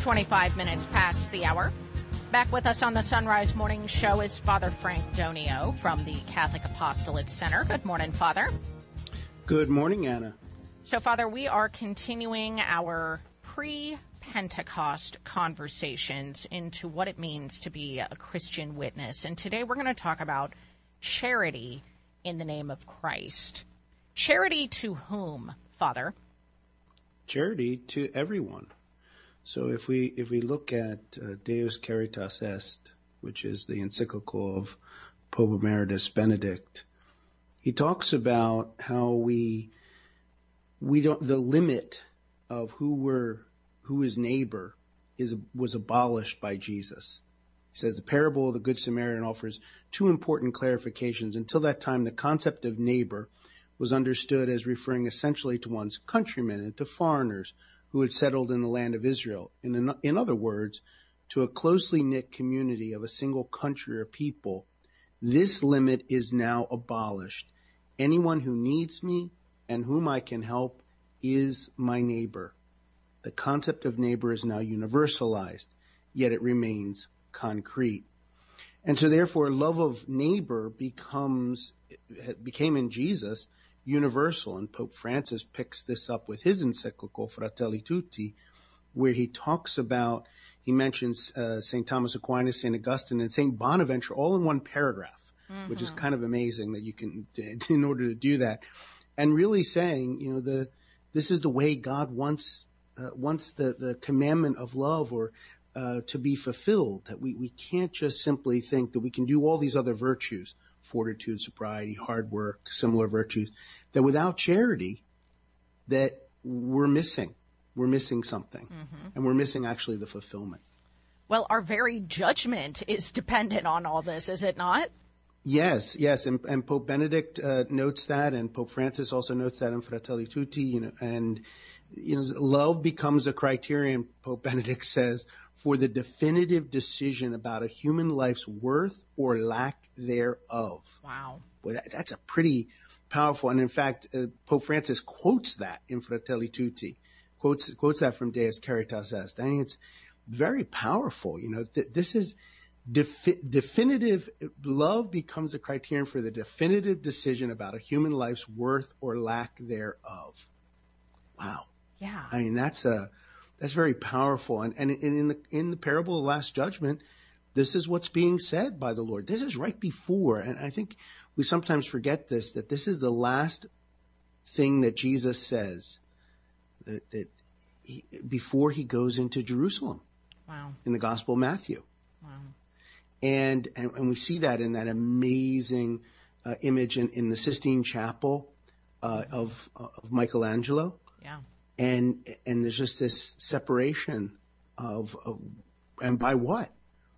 25 minutes past the hour. Back with us on the Sunrise Morning Show is Father Frank Donio from the Catholic Apostolate Center. Good morning, Father. Good morning, Anna. So, Father, we are continuing our pre-Pentecost conversations into what it means to be a Christian witness. And today we're going to talk about charity in the name of Christ. Charity to whom, Father? Charity to everyone. So if we look at Deus Caritas Est, which is the encyclical of Pope Emeritus Benedict, he talks about how we don't, the limit of who is neighbor was abolished by Jesus. He says the parable of the Good Samaritan offers two important clarifications. Until that time, the concept of neighbor was understood as referring essentially to one's countrymen and to foreigners who had settled in the land of Israel. In other words, to a closely knit community of a single country or people. This limit is now abolished. Anyone who needs me and whom I can help is my neighbor. The concept of neighbor is now universalized, yet it remains concrete. And so therefore, love of neighbor became in Jesus universal. And Pope Francis picks this up with his encyclical, Fratelli Tutti, where he mentions St. Thomas Aquinas, St. Augustine, and St. Bonaventure all in one paragraph, which is kind of amazing that you can, in order to do that. And really saying, this is the way God wants the commandment of love or to be fulfilled, that we can't just simply think that we can do all these other virtues, fortitude, sobriety, hard work, similar virtues, that without charity, that we're missing something, and we're missing actually the fulfillment. Well, our very judgment is dependent on all this, is it not? Yes, and Pope Benedict notes that, and Pope Francis also notes that in Fratelli Tutti, love becomes a criterion, Pope Benedict says, for the definitive decision about a human life's worth or lack thereof. Wow. Boy, that's a pretty powerful, and in fact, Pope Francis quotes that in Fratelli Tutti, quotes that from Deus Caritas Est. I mean, it's very powerful. This is definitive. Love becomes a criterion for the definitive decision about a human life's worth or lack thereof. Wow. Yeah. I mean, that's very powerful. And in the parable of the Last Judgment, this is what's being said by the Lord. This is right before, and I think we sometimes forget this, that this is the last thing that Jesus says before he goes into Jerusalem. Wow. In the Gospel of Matthew. Wow. And we see that in that amazing image in the Sistine Chapel of Michelangelo. Yeah. And there's just this separation and by what?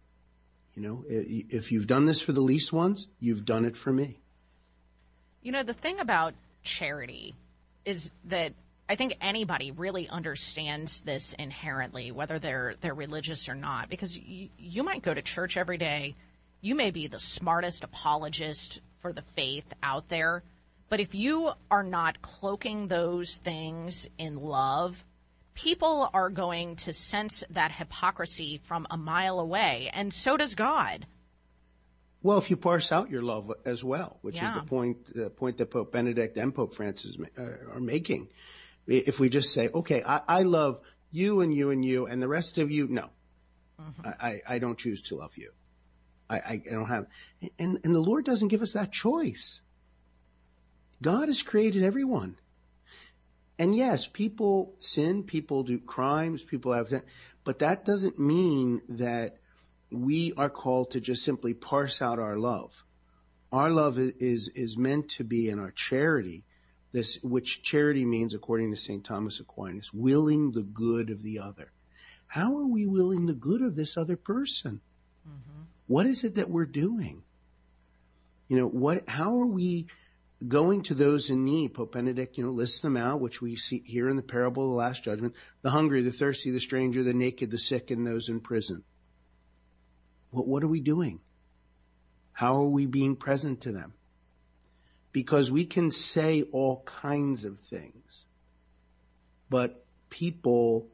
If you've done this for the least ones, you've done it for me. The thing about charity is that I think anybody really understands this inherently, whether they're religious or not, because you might go to church every day. You may be the smartest apologist for the faith out there, but if you are not cloaking those things in love, people are going to sense that hypocrisy from a mile away, and so does God. Well, if you parse out your love as well, which is the point that Pope Benedict and Pope Francis are making. If we just say, okay, I love you and you and you, and the rest of you, no. I don't choose to love you. I don't have. And the Lord doesn't give us that choice. God has created everyone. And yes, people sin, people do crimes, people have that, but that doesn't mean that we are called to just simply parse out our love. Our love is meant to be in our charity, which charity means, according to St. Thomas Aquinas, willing the good of the other. How are we willing the good of this other person? What is it that we're doing? How are we going to those in need? Pope Benedict, lists them out, which we see here in the parable of the Last Judgment: the hungry, the thirsty, the stranger, the naked, the sick, and those in prison. What are we doing? How are we being present to them? Because we can say all kinds of things, but people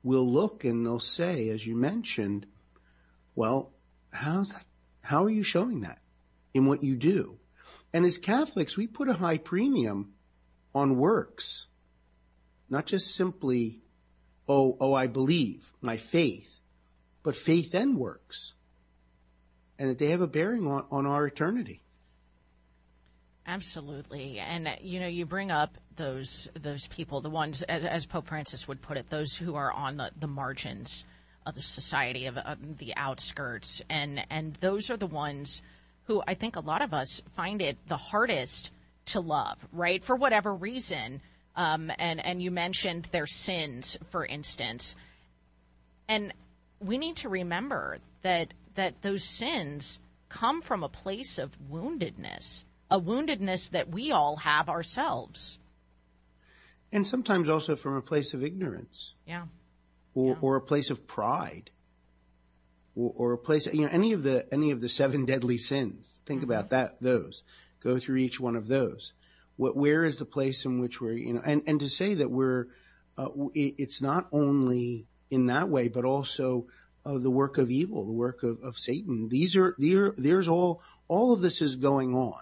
will look and they'll say, as you mentioned, well, how are you showing that in what you do? And as Catholics, we put a high premium on works, not just simply, I believe, my faith, but faith and works, and that they have a bearing on our eternity. Absolutely. And, you bring up those people, the ones, as Pope Francis would put it, those who are on the margins of the society, of the outskirts. And those are the ones who I think a lot of us find it the hardest to love, right? For whatever reason. And you mentioned their sins, for instance. And we need to remember that those sins come from a place of woundedness. A woundedness that we all have ourselves. And sometimes also from a place of ignorance. Yeah. Or a place of pride. Or a place, any of the 7 deadly sins. Think about those. Go through each one of those. Where is the place in which we're, and to say that we're, it's not only in that way, but also the work of evil, the work of Satan. There's all of this is going on.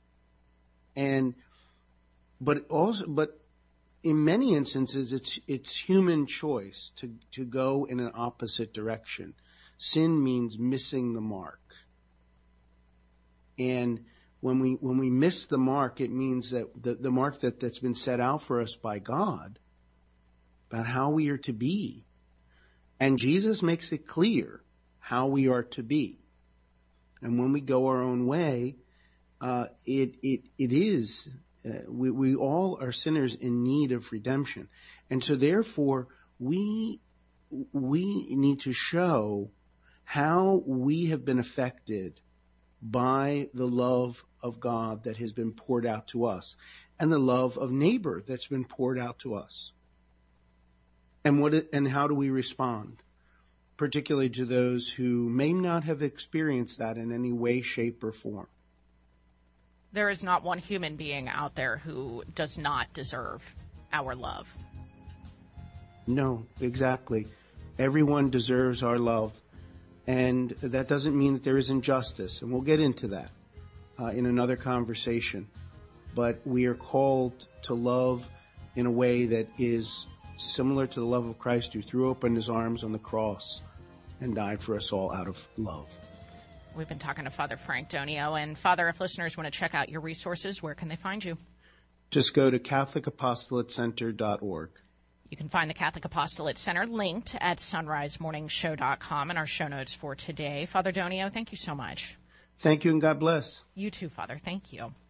But in many instances, it's human choice to go in an opposite direction. Sin means missing the mark. And when we miss the mark, it means that the mark that's been set out for us by God about how we are to be. And Jesus makes it clear how we are to be. And when we go our own way, we all are sinners in need of redemption. And so therefore we need to show how we have been affected by the love of God that has been poured out to us and the love of neighbor that's been poured out to us. And how do we respond? Particularly to those who may not have experienced that in any way, shape, or form. There is not one human being out there who does not deserve our love. No, exactly. Everyone deserves our love. And that doesn't mean that there isn't justice. And we'll get into that in another conversation. But we are called to love in a way that is similar to the love of Christ, who threw open his arms on the cross and died for us all out of love. We've been talking to Father Frank Donio. And Father, if listeners want to check out your resources, where can they find you? Just go to CatholicApostolatecenter.org. You can find the Catholic Apostolate Center linked at sunrisemorningshow.com in our show notes for today. Father Donio, thank you so much. Thank you, and God bless. You too, Father. Thank you.